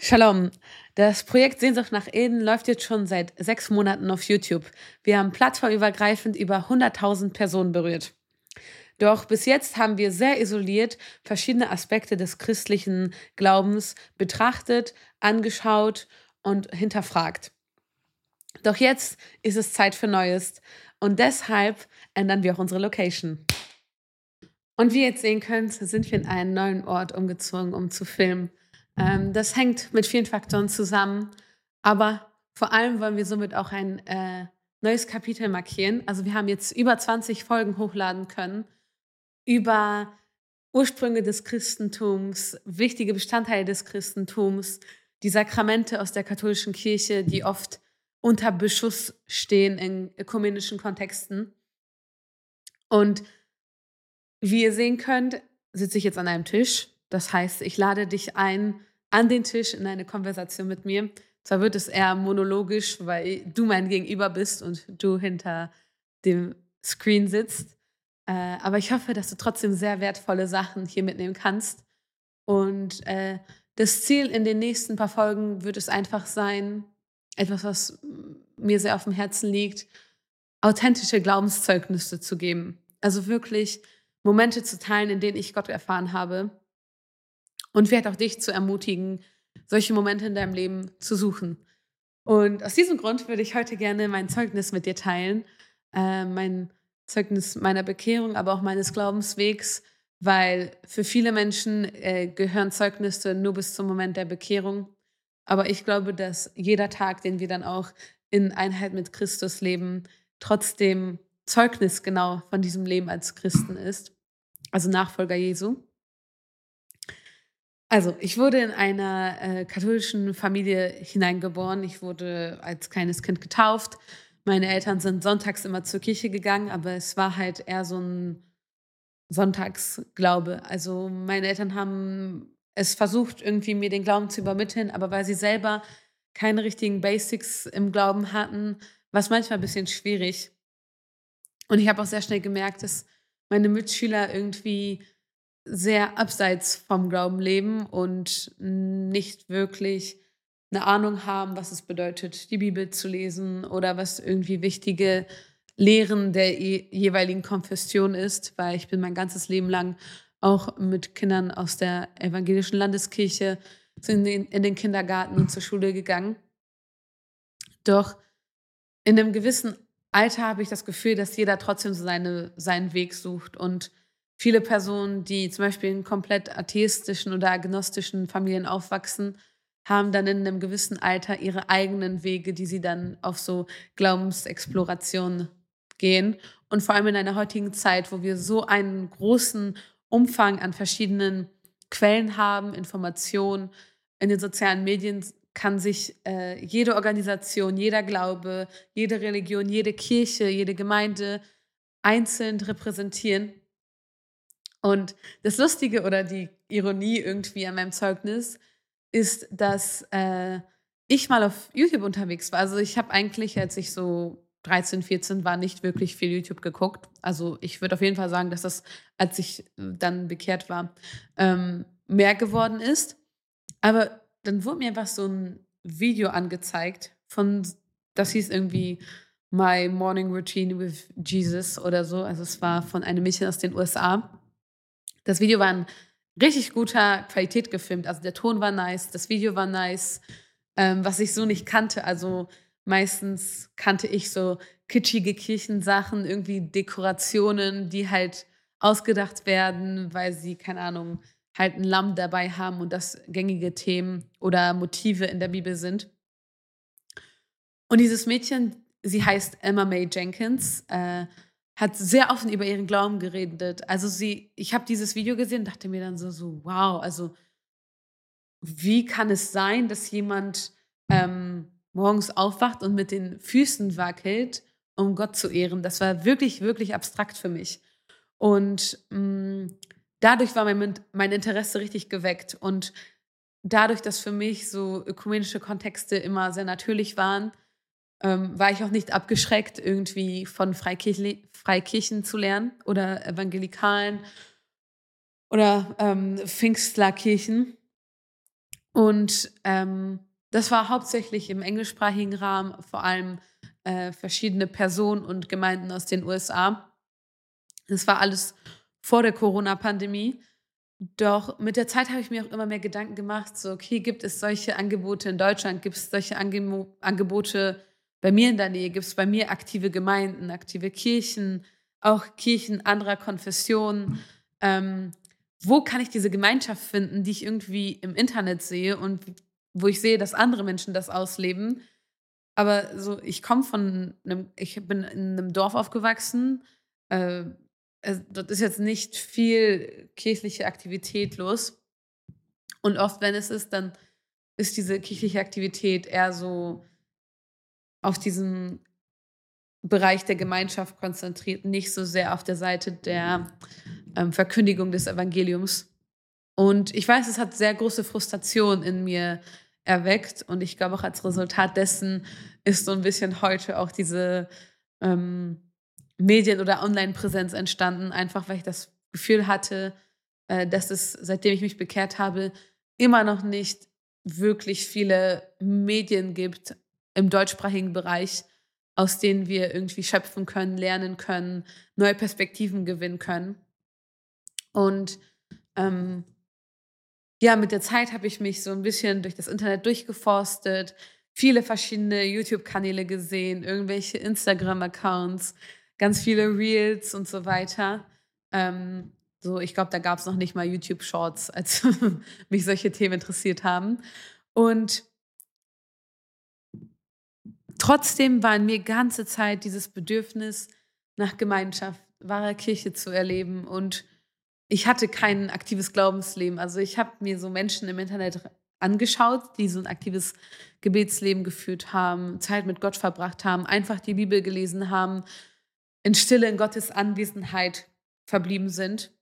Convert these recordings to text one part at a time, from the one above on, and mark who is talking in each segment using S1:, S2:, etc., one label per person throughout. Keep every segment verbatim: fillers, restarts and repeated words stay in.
S1: Shalom. Das Projekt Sehnsucht nach Eden läuft jetzt schon seit sechs Monaten auf YouTube. Wir haben plattformübergreifend über hunderttausend Personen berührt. Doch bis jetzt haben wir sehr isoliert verschiedene Aspekte des christlichen Glaubens betrachtet, angeschaut und hinterfragt. Doch jetzt ist es Zeit für Neues und deshalb ändern wir auch unsere Location. Und wie ihr jetzt sehen könnt, sind wir in einen neuen Ort umgezogen, um zu filmen. Ähm, das hängt mit vielen Faktoren zusammen, aber vor allem wollen wir somit auch ein äh, neues Kapitel markieren. Also wir haben jetzt über zwanzig Folgen hochladen können über Ursprünge des Christentums, wichtige Bestandteile des Christentums, die Sakramente aus der katholischen Kirche, die oft unter Beschuss stehen in ökumenischen Kontexten. Und wie ihr sehen könnt, sitze ich jetzt an einem Tisch. Das heißt, ich lade dich ein an den Tisch in eine Konversation mit mir. Zwar wird es eher monologisch, weil du mein Gegenüber bist und du hinter dem Screen sitzt. Äh, aber ich hoffe, dass du trotzdem sehr wertvolle Sachen hier mitnehmen kannst. Und äh, das Ziel in den nächsten paar Folgen wird es einfach sein, etwas, was mir sehr auf dem Herzen liegt, authentische Glaubenszeugnisse zu geben. Also wirklich Momente zu teilen, in denen ich Gott erfahren habe. Und werde auch dich zu ermutigen, solche Momente in deinem Leben zu suchen. Und aus diesem Grund würde ich heute gerne mein Zeugnis mit dir teilen. Äh, mein Zeugnis meiner Bekehrung, aber auch meines Glaubenswegs, weil für viele Menschen äh, gehören Zeugnisse nur bis zum Moment der Bekehrung. Aber ich glaube, dass jeder Tag, den wir dann auch in Einheit mit Christus leben, trotzdem Zeugnis genau von diesem Leben als Christen ist, also Nachfolger Jesu. Also, ich wurde in einer äh, katholischen Familie hineingeboren. Ich wurde als kleines Kind getauft. Meine Eltern sind sonntags immer zur Kirche gegangen, aber es war halt eher so ein Sonntagsglaube. Also meine Eltern haben es versucht, irgendwie mir den Glauben zu übermitteln, aber weil sie selber keine richtigen Basics im Glauben hatten, war es manchmal ein bisschen schwierig. Und ich habe auch sehr schnell gemerkt, dass meine Mitschüler irgendwie sehr abseits vom Glauben leben und nicht wirklich eine Ahnung haben, was es bedeutet, die Bibel zu lesen oder was irgendwie wichtige Lehren der je- jeweiligen Konfession ist, weil ich bin mein ganzes Leben lang auch mit Kindern aus der evangelischen Landeskirche in den, in den Kindergarten und zur Schule gegangen. Doch in einem gewissen Alter habe ich das Gefühl, dass jeder trotzdem so seine, seinen Weg sucht. Und viele Personen, die zum Beispiel in komplett atheistischen oder agnostischen Familien aufwachsen, haben dann in einem gewissen Alter ihre eigenen Wege, die sie dann auf so Glaubensexploration gehen. Und vor allem in einer heutigen Zeit, wo wir so einen großen Umfang an verschiedenen Quellen haben, Informationen in den sozialen Medien, kann sich äh, jede Organisation, jeder Glaube, jede Religion, jede Kirche, jede Gemeinde einzeln repräsentieren. Und das Lustige oder die Ironie irgendwie an meinem Zeugnis ist, dass äh, ich mal auf YouTube unterwegs war. Also ich habe eigentlich, als ich so dreizehn, vierzehn war, nicht wirklich viel YouTube geguckt. Also ich würde auf jeden Fall sagen, dass das, als ich äh, dann bekehrt war, ähm, mehr geworden ist. Aber dann wurde mir einfach so ein Video angezeigt von, das hieß irgendwie My Morning Routine with Jesus oder so. Also es war von einem Mädchen aus den U S A. Das Video war in richtig guter Qualität gefilmt. Also der Ton war nice, das Video war nice, ähm, was ich so nicht kannte. Also meistens kannte ich so kitschige Kirchensachen, irgendwie Dekorationen, die halt ausgedacht werden, weil sie, keine Ahnung, halt ein Lamm dabei haben und das gängige Themen oder Motive in der Bibel sind. Und dieses Mädchen, sie heißt Emma Mae Jenkins, äh, hat sehr offen über ihren Glauben geredet. Also sie, ich habe dieses Video gesehen und dachte mir dann so, so, wow, also wie kann es sein, dass jemand ähm, morgens aufwacht und mit den Füßen wackelt, um Gott zu ehren? Das war wirklich, wirklich abstrakt für mich. Und mh, dadurch war mein, mein Interesse richtig geweckt. Und dadurch, dass für mich so ökumenische Kontexte immer sehr natürlich waren, ähm, war ich auch nicht abgeschreckt, irgendwie von Freikirchli- Freikirchen zu lernen oder Evangelikalen oder ähm, Pfingstlerkirchen. Und, ähm, das war hauptsächlich im englischsprachigen Rahmen, vor allem, äh, verschiedene Personen und Gemeinden aus den U S A. Das war alles vor der Corona-Pandemie. Doch mit der Zeit habe ich mir auch immer mehr Gedanken gemacht, so: „Okay, gibt es solche Angebote in Deutschland? Gibt es solche Angemo Angebote bei mir in der Nähe? Gibt es bei mir aktive Gemeinden, aktive Kirchen, auch Kirchen anderer Konfessionen? Ähm, Wo kann ich diese Gemeinschaft finden, die ich irgendwie im Internet sehe und wo ich sehe, dass andere Menschen das ausleben?“ Aber so, ich komme von 'nem ich bin in 'nem Dorf aufgewachsen, äh, es dort ist jetzt nicht viel kirchliche Aktivität los. Und oft, wenn es ist, dann ist diese kirchliche Aktivität eher so auf diesen Bereich der Gemeinschaft konzentriert, nicht so sehr auf der Seite der, ähm, Verkündigung des Evangeliums. Und ich weiß, es hat sehr große Frustration in mir erweckt und ich glaube auch als Resultat dessen ist so ein bisschen heute auch diese, ähm, Medien oder Onlinepräsenz entstanden, einfach weil ich das Gefühl hatte, äh, dass es, seitdem ich mich bekehrt habe, immer noch nicht wirklich viele Medien gibt im deutschsprachigen Bereich, aus denen wir irgendwie schöpfen können, lernen können, neue Perspektiven gewinnen können. Und, ähm ja, mit der Zeit habe ich mich so ein bisschen durch das Internet durchgeforstet, viele verschiedene YouTube-Kanäle gesehen, irgendwelche Instagram-Accounts, ganz viele Reels und so weiter. Ähm, so, ich glaube, da gab es noch nicht mal YouTube Shorts, als mich solche Themen interessiert haben. Und trotzdem war in mir ganze Zeit dieses Bedürfnis nach Gemeinschaft, wahrer Kirche zu erleben und ich hatte kein aktives Glaubensleben. Also, ich habe mir so Menschen im Internet angeschaut, die so 'n aktives Gebetsleben geführt haben, Zeit mit Gott verbracht haben, einfach die Bibel gelesen haben, in Stille in Gottes Anwesenheit verblieben sind.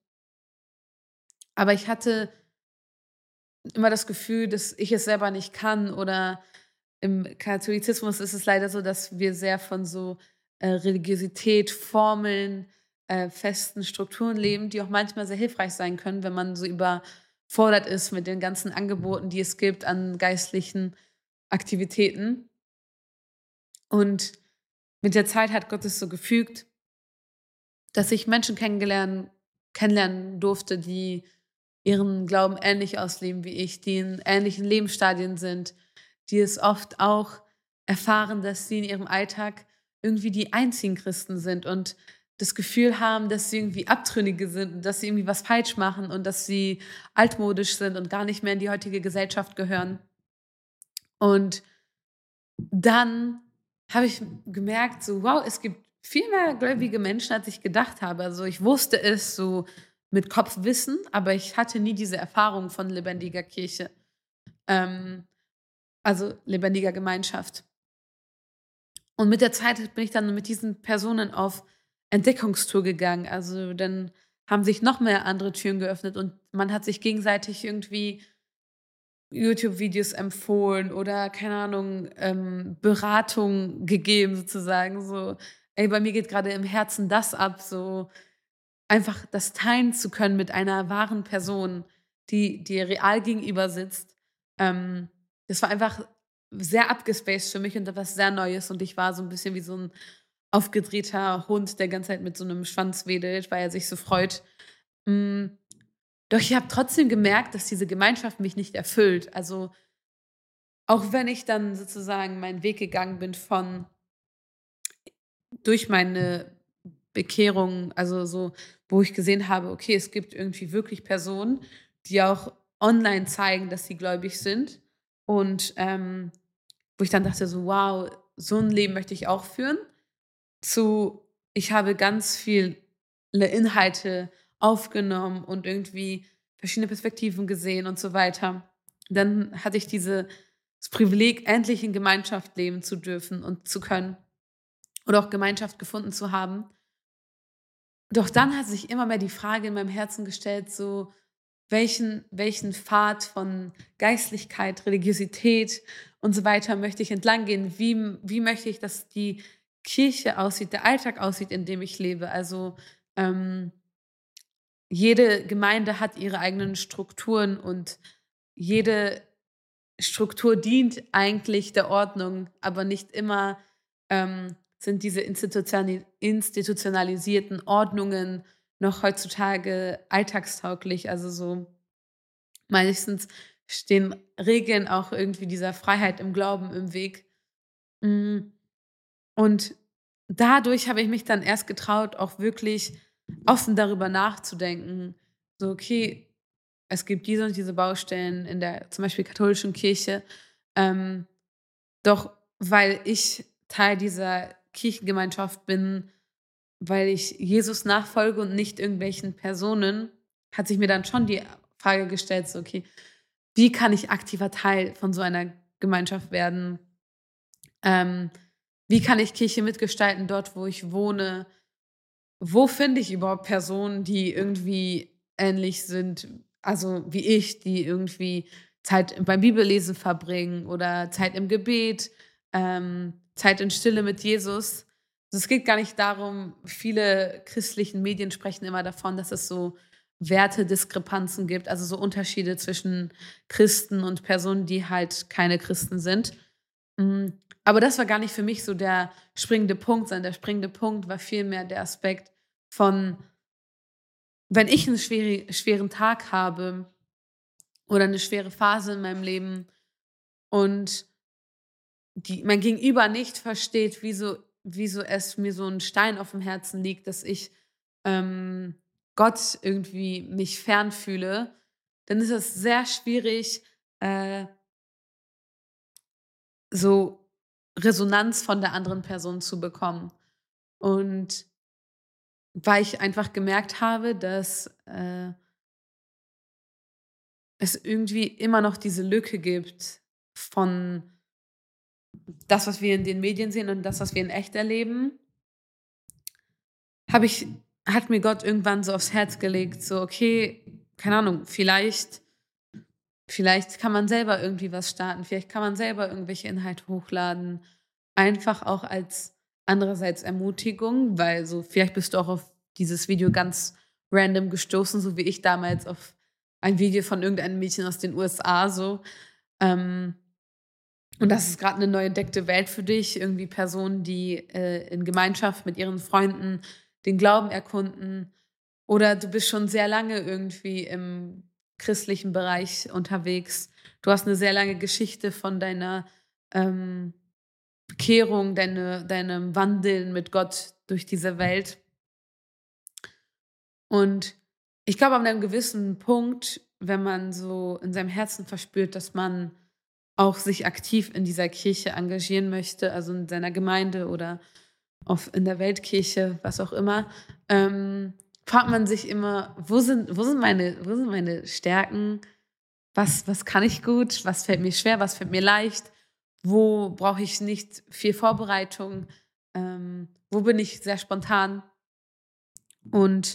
S1: Aber ich hatte immer das Gefühl, dass ich es selber nicht kann oder im Katholizismus ist es leider so, dass wir sehr von so, äh, Religiosität, Formeln, äh, festen Strukturen leben, die auch manchmal sehr hilfreich sein können, wenn man so überfordert ist mit den ganzen Angeboten, die es gibt an geistlichen Aktivitäten. Und mit der Zeit hat Gott es so gefügt, dass ich Menschen kennengelernt kennenlernen durfte, die ihren Glauben ähnlich ausleben wie ich, die in ähnlichen Lebensstadien sind, die es oft auch erfahren, dass sie in ihrem Alltag irgendwie die einzigen Christen sind und das Gefühl haben, dass sie irgendwie Abtrünnige sind und dass sie irgendwie was falsch machen und dass sie altmodisch sind und gar nicht mehr in die heutige Gesellschaft gehören. Und dann habe ich gemerkt, so, wow, es gibt viel mehr gläubige Menschen, als ich gedacht habe. Also, ich wusste es so mit Kopfwissen, aber ich hatte nie diese Erfahrung von lebendiger Kirche, ähm, also lebendiger Gemeinschaft. Und mit der Zeit bin ich dann mit diesen Personen auf Entdeckungstour gegangen. Also, dann haben sich noch mehr andere Türen geöffnet und man hat sich gegenseitig irgendwie YouTube-Videos empfohlen oder, keine Ahnung, ähm, Beratung gegeben sozusagen, so: „Ey, bei mir geht gerade im Herzen das ab“, so einfach das teilen zu können mit einer wahren Person, die dir real gegenüber sitzt. Ähm, Das war einfach sehr abgespaced für mich und etwas sehr Neues und ich war so ein bisschen wie so ein aufgedrehter Hund, der ganze Zeit mit so einem Schwanz wedelt, weil er sich so freut. Hm, doch ich habe trotzdem gemerkt, dass diese Gemeinschaft mich nicht erfüllt. Also, auch wenn ich dann sozusagen meinen Weg gegangen bin von durch meine Bekehrung, also so, wo ich gesehen habe, okay, es gibt irgendwie wirklich Personen, die auch online zeigen, dass sie gläubig sind und, ähm, wo ich dann dachte so: „Wow, so ein Leben möchte ich auch führen“, zu ich habe ganz viele Inhalte aufgenommen und irgendwie verschiedene Perspektiven gesehen und so weiter. Dann hatte ich diese das Privileg, endlich in Gemeinschaft leben zu dürfen und zu können oder auch Gemeinschaft gefunden zu haben. Doch dann hat sich immer mehr die Frage in meinem Herzen gestellt, so welchen welchen Pfad von Geistlichkeit, Religiosität und so weiter möchte ich entlang gehen? Wie wie möchte ich, dass die Kirche aussieht, der Alltag aussieht, in dem ich lebe? Also, ähm, jede Gemeinde hat ihre eigenen Strukturen und jede Struktur dient eigentlich der Ordnung, aber nicht immer ähm, sind diese institutionali institutionalisierten Ordnungen noch heutzutage alltagstauglich. Also so meistens stehen Regeln auch irgendwie dieser Freiheit im Glauben im Weg. Hm, und dadurch habe ich mich dann erst getraut, auch wirklich offen darüber nachzudenken. So, okay, es gibt diese und diese Baustellen in der zum Beispiel katholischen Kirche. Ähm, doch weil ich Teil dieser Kirchengemeinschaft bin, weil ich Jesus nachfolge und nicht irgendwelchen Personen, hat sich mir dann schon die Frage gestellt, so: „Okay, wie kann ich aktiver Teil von so einer Gemeinschaft werden? Ähm, wie kann ich Kirche mitgestalten dort, wo ich wohne? Wo finde ich überhaupt Personen, die irgendwie ähnlich sind, also wie ich, die irgendwie Zeit beim Bibellesen verbringen oder Zeit im Gebet, ähm, Zeit in Stille mit Jesus. Also, es geht gar nicht darum, viele christlichen Medien sprechen immer davon, dass es so Wertediskrepanzen gibt, also so Unterschiede zwischen Christen und Personen, die halt keine Christen sind. Hm, aber das war gar nicht für mich so der springende Punkt, sondern der springende Punkt war vielmehr der Aspekt von, wenn ich einen schweri schweren Tag habe oder eine schwere Phase in meinem Leben und die mein Gegenüber nicht versteht, wieso wieso es mir so ein Stein auf dem Herzen liegt, dass ich, ähm, Gott irgendwie mich fern fühle, dann ist es sehr schwierig, äh, so Resonanz von der anderen Person zu bekommen. Und weil ich einfach gemerkt habe, dass, äh, es irgendwie immer noch diese Lücke gibt von das, was wir in den Medien sehen und das, was wir in echt erleben, habe ich hat mir Gott irgendwann so aufs Herz gelegt, so: „Okay, keine Ahnung, vielleicht vielleicht kann man selber irgendwie was starten, vielleicht kann man selber irgendwelche Inhalte hochladen.“ Einfach auch als andererseits Ermutigung, weil so vielleicht bist du auch auf dieses Video ganz random gestoßen, so wie ich damals auf ein Video von irgendeinem Mädchen aus den U S A so. Ähm, und das ist gerade eine neu entdeckte Welt für dich, irgendwie Personen, die, äh, in Gemeinschaft mit ihren Freunden den Glauben erkunden. Oder du bist schon sehr lange irgendwie im christlichen Bereich unterwegs. Du hast eine sehr lange Geschichte von deiner, ähm, Bekehrung, deine deinem Wandeln mit Gott durch diese Welt. Und ich glaube, an einem gewissen Punkt, wenn man so in seinem Herzen verspürt, dass man auch sich aktiv in dieser Kirche engagieren möchte, also in seiner Gemeinde oder auf in der Weltkirche, was auch immer, ähm, fragt man sich immer: „Wo sind wo sind meine wo sind meine Stärken? Was was kann ich gut? Was fällt mir schwer? Was fällt mir leicht? Wo brauche ich nicht viel Vorbereitung? Ähm, wo bin ich sehr spontan?“ Und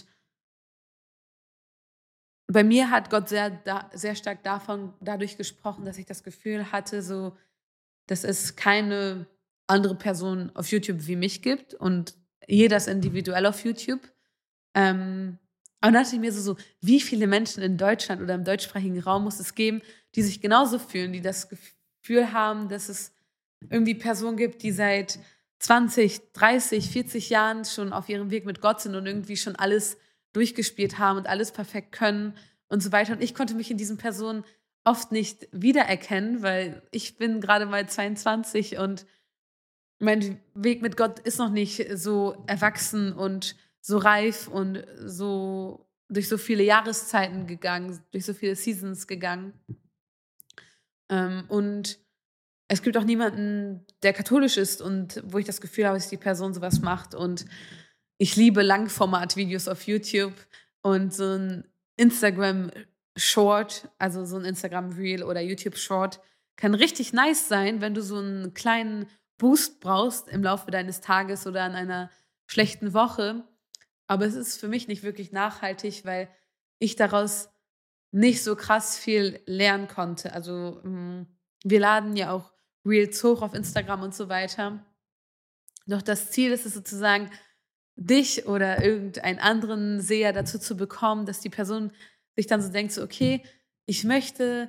S1: bei mir hat Gott sehr da sehr stark davon dadurch gesprochen, dass ich das Gefühl hatte, so, dass es keine andere Person auf YouTube wie mich gibt und jeder ist individuell auf YouTube. Ähm, und da dachte ich mir so so: „Wie viele Menschen in Deutschland oder im deutschsprachigen Raum muss es geben, die sich genauso fühlen, die das Gefühl haben, dass es irgendwie Personen gibt, die seit zwanzig, dreißig, vierzig Jahren schon auf ihrem Weg mit Gott sind und irgendwie schon alles durchgespielt haben und alles perfekt können und so weiter.“ Und ich konnte mich in diesen Personen oft nicht wiedererkennen, weil ich bin gerade mal zweiundzwanzig und mein Weg mit Gott ist noch nicht so erwachsen und so reif und so durch so viele Jahreszeiten gegangen, durch so viele Seasons gegangen. Ähm, und es gibt auch niemanden, der katholisch ist und wo ich das Gefühl habe, dass die Person so was macht. Und ich liebe Langformat-Videos auf YouTube und so 'n Instagram-Short, also so 'n Instagram-Reel oder YouTube-Short kann richtig nice sein, wenn du so 'n kleinen Boost brauchst im Laufe deines Tages oder an einer schlechten Woche. Aber es ist für mich nicht wirklich nachhaltig, weil ich daraus nicht so krass viel lernen konnte. Also, hm, wir laden ja auch Reels hoch auf Instagram und so weiter. Doch das Ziel ist es sozusagen, dich oder irgendeinen anderen Seher dazu zu bekommen, dass die Person sich dann so denkt, so: „Okay, ich möchte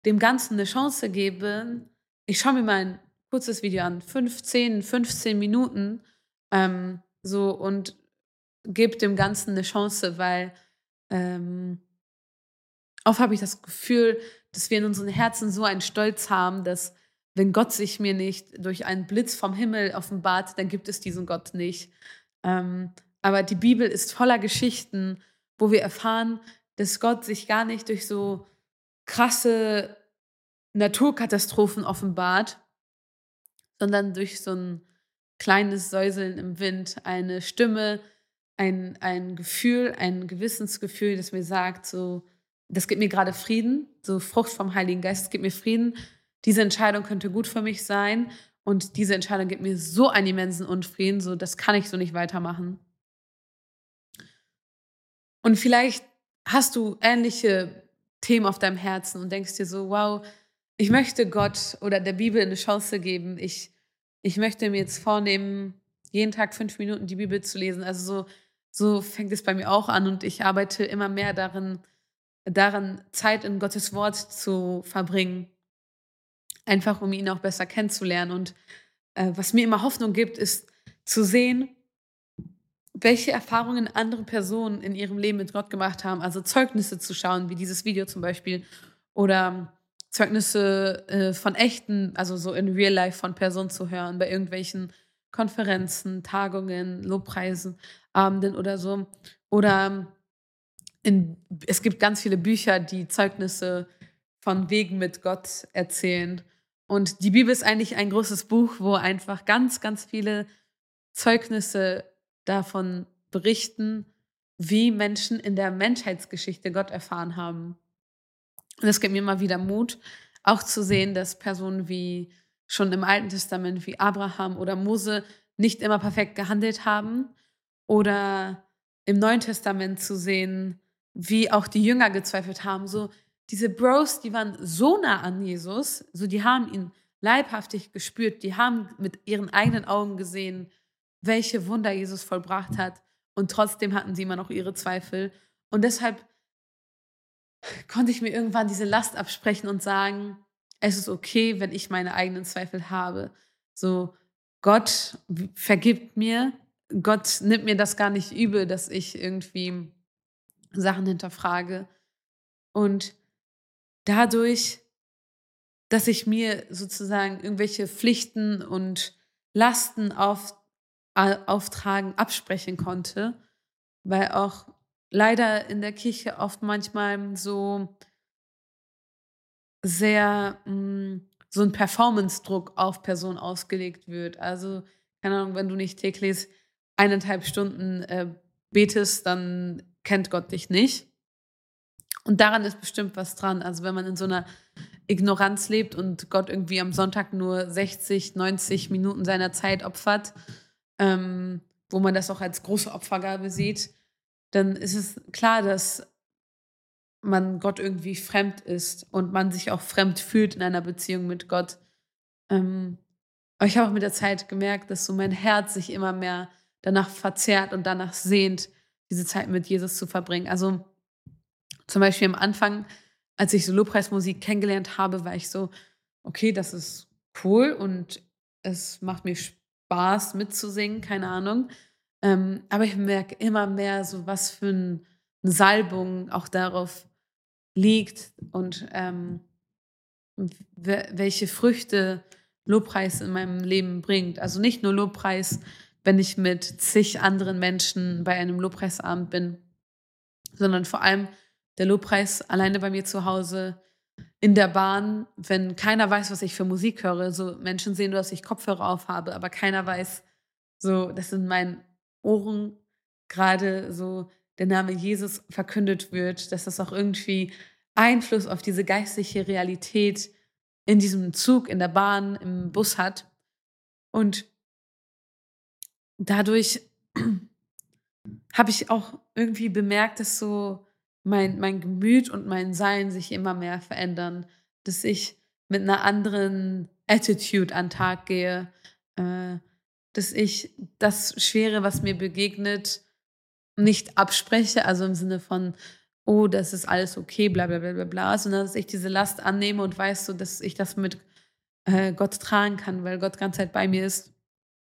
S1: dem Ganzen eine Chance gebe. Ich schaue mir mal ein kurzes Video an, fünf, zehn, fünfzehn Minuten, ähm, so und gebe dem Ganzen eine Chance, weil ähm, oft habe ich das Gefühl, dass wir in unseren Herzen so einen Stolz haben, dass wenn Gott sich mir nicht durch einen Blitz vom Himmel offenbart, dann gibt es diesen Gott nicht. Ähm, aber die Bibel ist voller Geschichten, wo wir erfahren, dass Gott sich gar nicht durch so krasse Naturkatastrophen offenbart, sondern durch so ein kleines Säuseln im Wind, eine Stimme, ein ein Gefühl, ein Gewissensgefühl, das mir sagt, so: „Das gibt mir gerade Frieden“, so Frucht vom Heiligen Geist, es gibt mir Frieden. Diese Entscheidung könnte gut für mich sein und diese Entscheidung gibt mir so einen immensen Unfrieden, so das kann ich so nicht weitermachen. Und vielleicht hast du ähnliche Themen auf deinem Herzen und denkst dir so: „Wow, ich möchte Gott oder der Bibel eine Chance geben. Ich ich möchte mir jetzt vornehmen, jeden Tag fünf Minuten die Bibel zu lesen.“ Also, so so fängt es bei mir auch an und ich arbeite immer mehr darin daran, Zeit in Gottes Wort zu verbringen, einfach um ihn auch besser kennenzulernen. Und, äh, was mir immer Hoffnung gibt, ist zu sehen, welche Erfahrungen andere Personen in ihrem Leben mit Gott gemacht haben, also Zeugnisse zu schauen, wie dieses Video zum Beispiel oder Zeugnisse, äh, von echten, also so in Real Life von Personen zu hören, bei irgendwelchen Konferenzen, Tagungen, Lobpreisen, Abenden oder so. Oder in es gibt ganz viele Bücher, die Zeugnisse von Wegen mit Gott erzählen. Und die Bibel ist eigentlich ein großes Buch, wo einfach ganz, ganz viele Zeugnisse davon berichten, wie Menschen in der Menschheitsgeschichte Gott erfahren haben. Und es gibt mir immer wieder Mut, auch zu sehen, dass Personen wie schon im Alten Testament wie Abraham oder Mose nicht immer perfekt gehandelt haben oder im Neuen Testament zu sehen, wie auch die Jünger gezweifelt haben. So diese Bros, die waren so nah an Jesus, so die haben ihn leibhaftig gespürt, die haben mit ihren eigenen Augen gesehen, welche Wunder Jesus vollbracht hat und trotzdem hatten sie immer noch ihre Zweifel. Und deshalb konnte ich mir irgendwann diese Last absprechen und sagen: „Es ist okay, wenn ich meine eigenen Zweifel habe.“ So, Gott w vergibt mir. Gott nimmt mir das gar nicht übel, dass ich irgendwie Sachen hinterfrage. Und dadurch, dass ich mir sozusagen irgendwelche Pflichten und Lasten auf a auftragen absprechen konnte, weil auch leider in der Kirche oft manchmal so sehr, hm, so 'n Performance-Druck auf Personen ausgelegt wird. Also, keine Ahnung, wenn du nicht täglich eineinhalb Stunden, äh, betest, dann kennt Gott dich nicht. Und daran ist bestimmt was dran. Also, wenn man in so 'ner Ignoranz lebt und Gott irgendwie am Sonntag nur sechzig, neunzig Minuten seiner Zeit opfert, ähm, wo man das auch als große Opfergabe sieht, dann ist es klar, dass man Gott irgendwie fremd ist und man sich auch fremd fühlt in einer Beziehung mit Gott. Ähm, aber ich habe auch mit der Zeit gemerkt, dass so mein Herz sich immer mehr danach verzehrt und danach sehnt, diese Zeit mit Jesus zu verbringen. Also zum Beispiel am Anfang, als ich so Lobpreismusik kennengelernt habe, war ich so: „Okay, das ist cool und es macht mir Spaß mitzusingen“, keine Ahnung. Ähm, aber ich merke immer mehr so, was für 'n 'ne Salbung auch darauf liegt und, ähm, we welche Früchte Lobpreis in meinem Leben bringt. Also, nicht nur Lobpreis, wenn ich mit zig anderen Menschen bei einem Lobpreisabend bin, sondern vor allem der Lobpreis alleine bei mir zu Hause, in der Bahn, wenn keiner weiß, was ich für Musik höre. So Menschen sehen nur, dass ich Kopfhörer auf habe, aber keiner weiß so, dass in meinen Ohren gerade so der Name Jesus verkündet wird, dass das auch irgendwie Einfluss auf diese geistliche Realität in diesem Zug, in der Bahn, im Bus hat. Und dadurch habe ich auch irgendwie bemerkt, dass so mein mein Gemüt und mein Sein sich immer mehr verändern, dass ich mit einer anderen Attitude an 'n Tag gehe, äh, dass ich das Schwere, was mir begegnet, nicht abspreche, also im Sinne von oh, das ist alles okay, bla bla bla bla bla, sondern dass ich diese Last annehme und weiß so, dass ich das mit äh, Gott tragen kann, weil Gott ganze Zeit bei mir ist.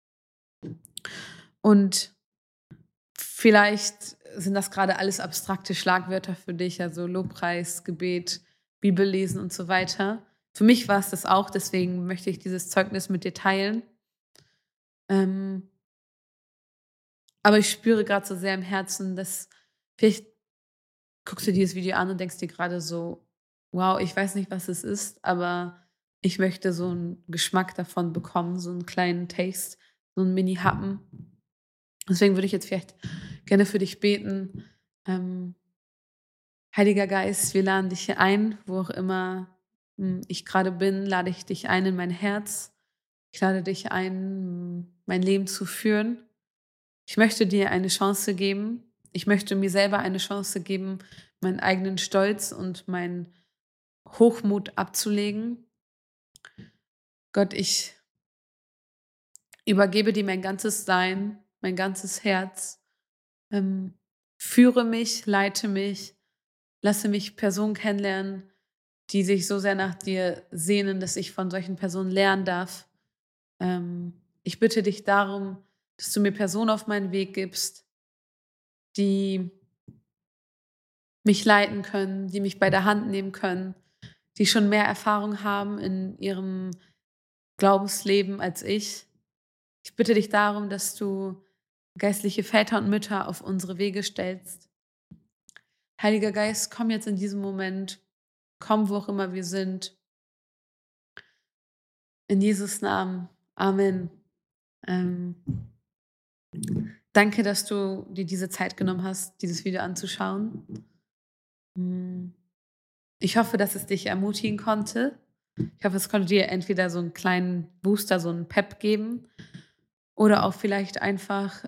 S1: Und vielleicht sind das gerade alles abstrakte Schlagwörter für dich, also Lobpreis, Gebet, Bibellesen und so weiter. Für mich war es das auch, deswegen möchte ich dieses Zeugnis mit dir teilen. Ähm, aber ich spüre gerade so sehr im Herzen, dass vielleicht guckst du dir das Video an und denkst dir gerade so: „Wow, ich weiß nicht, was es ist, aber ich möchte so einen Geschmack davon bekommen, so einen kleinen Taste, so 'n Mini-Happen.“ Deswegen würde ich jetzt vielleicht gerne für dich beten. Ähm, Heiliger Geist, wir laden dich hier ein, wo auch immer, hm, ich gerade bin, lade ich dich ein in mein Herz. Ich lade dich ein, hm, mein Leben zu führen. Ich möchte dir eine Chance geben. Ich möchte mir selber eine Chance geben, meinen eigenen Stolz und meinen Hochmut abzulegen. Gott, ich übergebe dir mein ganzes Sein, mein ganzes Herz. Ähm, Führe mich, leite mich, lasse mich Personen kennenlernen, die sich so sehr nach dir sehnen, dass ich von solchen Personen lernen darf. Ähm, Ich bitte dich darum, dass du mir Personen auf meinen Weg gibst, die mich leiten können, die mich bei der Hand nehmen können, die schon mehr Erfahrung haben in ihrem Glaubensleben als ich. Ich bitte dich darum, dass du geistliche Väter und Mütter auf unsere Wege stellst. Heiliger Geist, komm jetzt in diesem Moment, komm, wo auch immer wir sind. In Jesus Namen. Amen. Ähm, Danke, dass du dir diese Zeit genommen hast, dieses Video anzuschauen. Hm, Ich hoffe, dass es dich ermutigen konnte. Ich hoffe, es konnte dir entweder so einen kleinen Booster, so einen Pep geben oder auch vielleicht einfach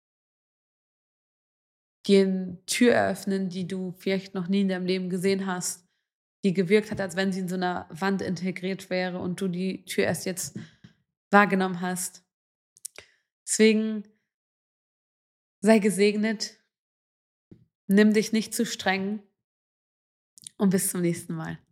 S1: dir 'ne Tür eröffnen, die du vielleicht noch nie in deinem Leben gesehen hast, die gewirkt hat, als wenn sie in so einer Wand integriert wäre und du die Tür erst jetzt wahrgenommen hast. Deswegen sei gesegnet, nimm dich nicht zu streng und bis zum nächsten Mal.